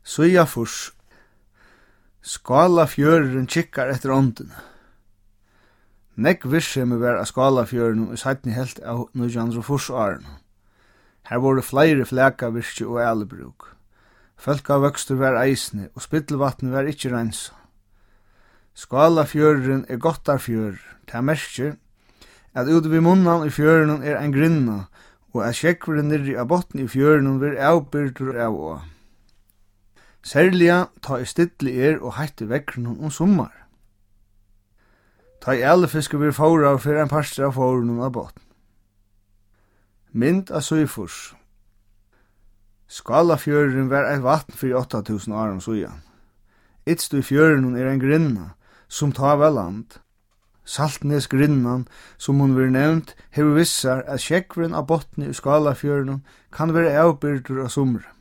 Suðafors. Skálafjørðurin kikkar etter ånden. Negg virksemi var av Skálafjørðunum i sætni helt av 1940-åren. Her voru fleiri flakavirki og ælebruk. Fólkavøkstur var eisni og spillvatni var ikkje reinsa. Skálafjørðurin gottarfjørður. Ta merkir at ute við munnan i fjørðunum ein grinna og at sjekkvurin nirri av botni i fjørðunum vir avbyrdur av å. Særliga ta stilli og hætti vekkrunum sommar. Ta ælefiske vir fóra fyrir ein parstur av fórunum av botn. Mynd av Suðafors. Skálafjørðurin var eit vatn fyrir 8000 árum síðan. Ytst í fjørðunum ein grinna som ta var land. Saltnesgrinnan, som hon vil nevnt, hefur vissar at sjekkvren av botni i Skálafjørðunum kan være avbyrdur av sumri.